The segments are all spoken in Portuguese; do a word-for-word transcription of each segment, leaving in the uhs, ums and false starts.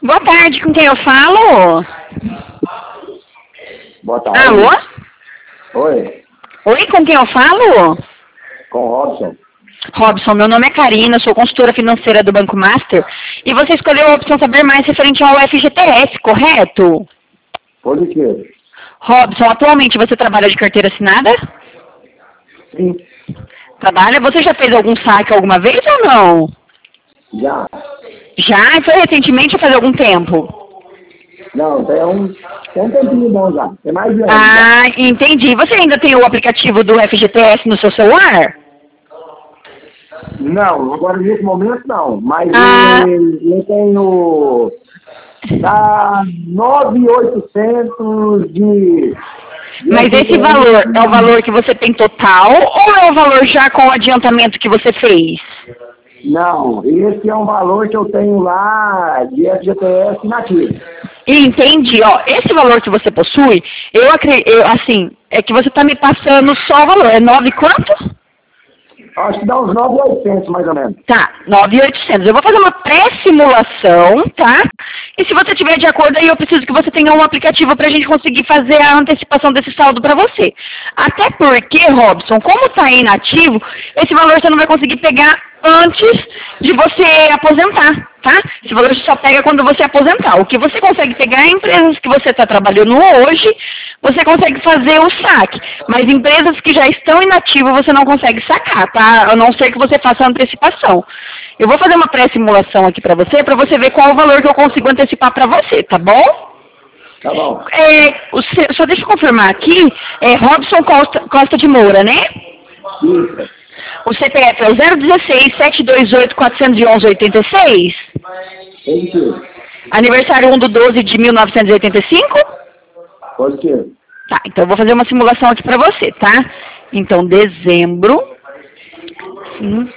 Boa tarde, com quem eu falo? Boa tarde. Alô? Oi, Oi, com quem eu falo? com o Robson. Robson, meu nome é Karina, sou consultora financeira do Banco Master e você escolheu a opção saber mais referente ao F G T S, correto? Positivo. Robson, atualmente você trabalha de carteira assinada? Sim, Trabalha? Você já fez algum saque alguma vez ou não? já. Já? Foi recentemente ou faz algum tempo? Não, tem um, tem um tempinho bom já. Tem mais de um ano já. Ah, entendi. Você ainda tem o aplicativo do F G T S no seu celular? Não, agora nesse momento não. Mas Ah. eu, eu tenho... Dá nove mil e oitocentos de... de Mas esse valor é o valor que você tem total ou é o valor já com o adiantamento que você fez? Não, esse é um valor que eu tenho lá de F G T S nativo. Entendi, ó, esse valor que você possui, eu acredito, assim, é que você está me passando só o valor, é nove quanto? Acho que dá uns nove mil e oitocentos mais ou menos. Tá, nove mil e oitocentos. Eu vou fazer uma pré-simulação, tá? E se você tiver de acordo aí, eu preciso que você tenha um aplicativo para a gente conseguir fazer a antecipação desse saldo para você. Até porque, Robson, como está inativo, esse valor você não vai conseguir pegar antes de você aposentar, tá? Esse valor você só pega quando você aposentar. O que você consegue pegar é empresas que você está trabalhando hoje, você consegue fazer o saque. Mas empresas que já estão inativas, você não consegue sacar, tá? A não ser que você faça a antecipação. Eu vou fazer uma pré-simulação aqui para você, para você ver qual o valor que eu consigo antecipar para você, tá bom? Tá bom. É, o C- só deixa eu confirmar aqui, é Robson Costa, Costa de Moura, né? Isso. O C P F é o zero um seis, sete dois oito, quatro um um, oito seis. Positivo. Aniversário um do doze de mil novecentos e oitenta e cinco? Positivo. Tá, então eu vou fazer uma simulação aqui pra você, tá? Então, dezembro, cinco,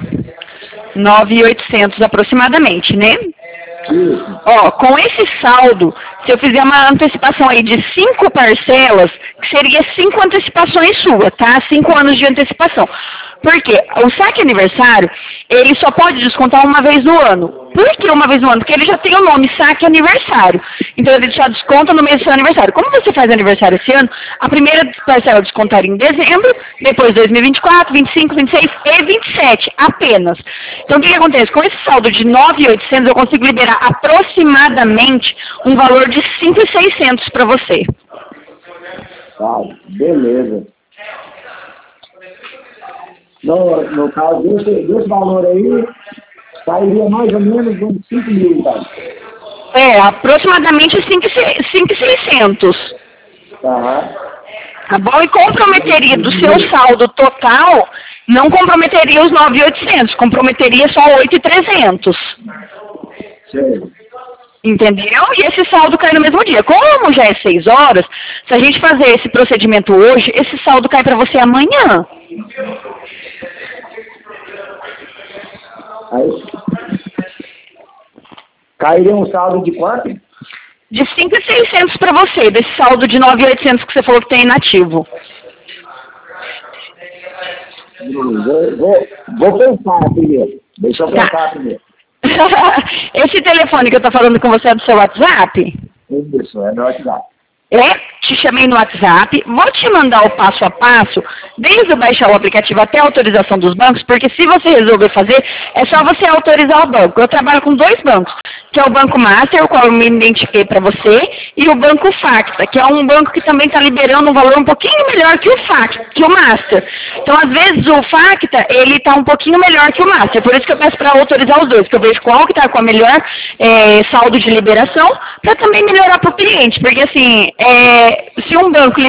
nove mil e oitocentos aproximadamente, né? Isso. Ó, com esse saldo, se eu fizer uma antecipação aí de cinco parcelas, que seria cinco antecipações suas, tá? Cinco anos de antecipação. Por quê? O saque aniversário, ele só pode descontar uma vez no ano. Por que uma vez no ano? Porque ele já tem o nome saque aniversário. Então ele só desconta no mês do seu aniversário. Como você faz aniversário esse ano, a primeira parcela descontaria em dezembro, depois dois mil e vinte e quatro, vinte e cinco, vinte e seis e vinte e sete apenas. Então o que, que acontece? Com esse saldo de nove mil e oitocentos eu consigo liberar aproximadamente um valor de cinco mil e seiscentos para você. Tá, beleza. No, no caso desse, desse valor aí, sairia mais ou menos uns cinco mil, tá? É, aproximadamente cinco mil e seiscentos. Tá. Tá bom? E comprometeria do seu saldo total, não comprometeria os nove mil e oitocentos, comprometeria só oito mil e trezentos. Sei. Entendeu? E esse saldo cai no mesmo dia. Como já é seis horas, se a gente fazer esse procedimento hoje, esse saldo cai para você amanhã. Aí, cairia um saldo de quanto? De cinco mil e seiscentos para você, desse saldo de nove mil e oitocentos que você falou que tem inativo. Hum, Vou, vou, vou pensar primeiro. Deixa eu Tá. pensar primeiro. Esse telefone que eu tô falando com você é do seu WhatsApp? Isso, é meu WhatsApp. É, te chamei no WhatsApp, vou te mandar o passo a passo, desde baixar o aplicativo até a autorização dos bancos, porque se você resolver fazer, é só você autorizar o banco. Eu trabalho com dois bancos, que é o Banco Master, o qual eu me identifiquei para você, e o Banco Facta, que é um banco que também está liberando um valor um pouquinho melhor que o Facta, que o Master. Então, às vezes, o Facta, ele está um pouquinho melhor que o Master, por isso que eu peço para autorizar os dois, que eu vejo qual que está com a melhor é, saldo de liberação, para também melhorar para o cliente, porque assim, é, se um banco